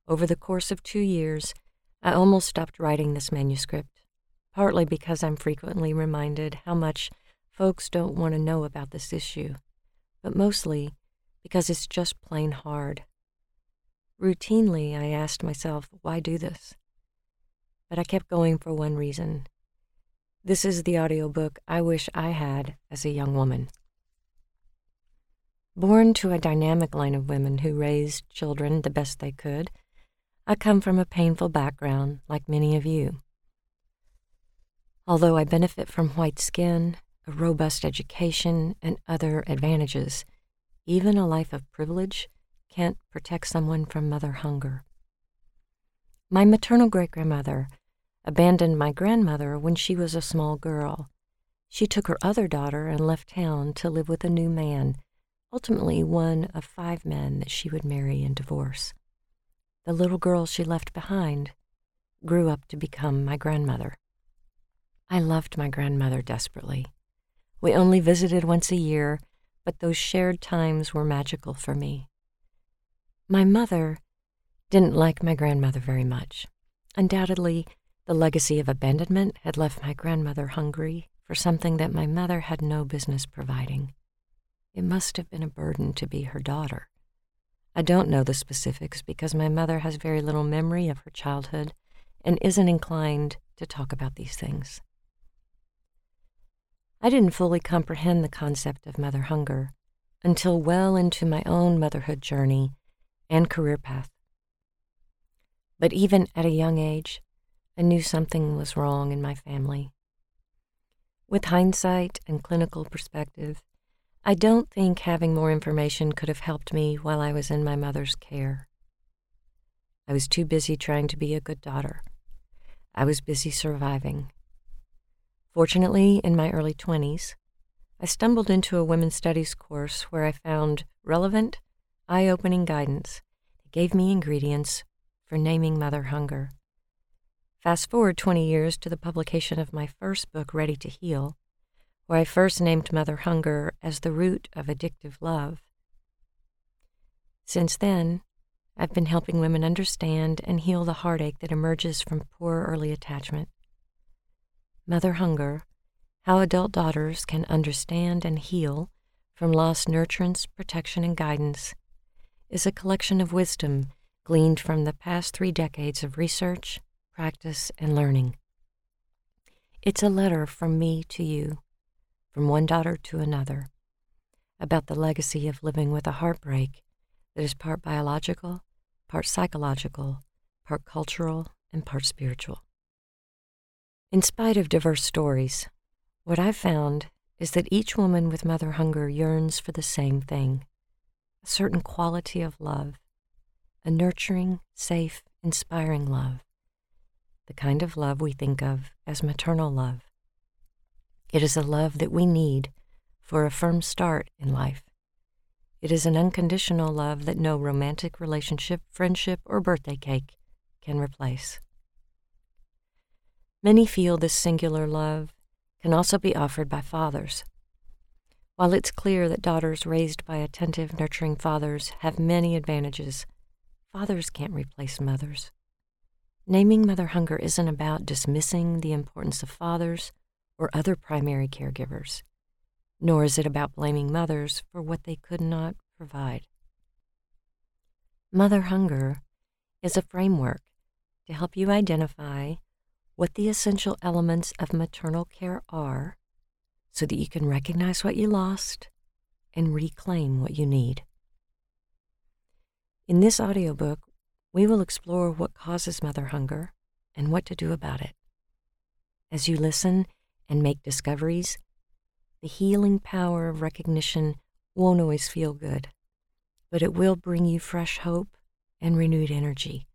Over the course of 2 years, I almost stopped writing this manuscript, partly because I'm frequently reminded how much folks don't want to know about this issue, but mostly because it's just plain hard. Routinely, I asked myself, why do this? But I kept going for one reason. This is the audiobook I wish I had as a young woman. Born to a dynamic line of women who raised children the best they could, I come from a painful background like many of you. Although I benefit from white skin, a robust education, and other advantages, even a life of privilege can't protect someone from mother hunger. My maternal great-grandmother abandoned my grandmother when she was a small girl. She took her other daughter and left town to live with a new man, ultimately one of 5 men that she would marry and divorce. The little girl she left behind grew up to become my grandmother. I loved my grandmother desperately. We only visited once a year, but those shared times were magical for me. My mother didn't like my grandmother very much. Undoubtedly, the legacy of abandonment had left my grandmother hungry for something that my mother had no business providing. It must have been a burden to be her daughter. I don't know the specifics because my mother has very little memory of her childhood and isn't inclined to talk about these things. I didn't fully comprehend the concept of mother hunger until well into my own motherhood journey and career path. But even at a young age, I knew something was wrong in my family. With hindsight and clinical perspective, I don't think having more information could have helped me while I was in my mother's care. I was too busy trying to be a good daughter. I was busy surviving. Fortunately, in my early 20s, I stumbled into a women's studies course where I found relevant, eye-opening guidance that gave me ingredients for naming mother hunger. Fast forward 20 years to the publication of my first book, Ready to Heal, where I first named mother hunger as the root of addictive love. Since then, I've been helping women understand and heal the heartache that emerges from poor early attachment. Mother hunger, how adult daughters can understand and heal from lost nurturance, protection, and guidance, is a collection of wisdom gleaned from the past 3 decades of research, practice, and learning. It's a letter from me to you, from one daughter to another, about the legacy of living with a heartbreak that is part biological, part psychological, part cultural, and part spiritual. In spite of diverse stories, what I've found is that each woman with mother hunger yearns for the same thing, a certain quality of love, a nurturing, safe, inspiring love, the kind of love we think of as maternal love. It is a love that we need for a firm start in life. It is an unconditional love that no romantic relationship, friendship, or birthday cake can replace. Many feel this singular love can also be offered by fathers. While it's clear that daughters raised by attentive, nurturing fathers have many advantages, fathers can't replace mothers. Naming mother hunger isn't about dismissing the importance of fathers or other primary caregivers, nor is it about blaming mothers for what they could not provide. Mother hunger is a framework to help you identify what the essential elements of maternal care are so that you can recognize what you lost and reclaim what you need. In this audiobook, we will explore what causes mother hunger and what to do about it. As you listen and make discoveries, the healing power of recognition won't always feel good, but it will bring you fresh hope and renewed energy.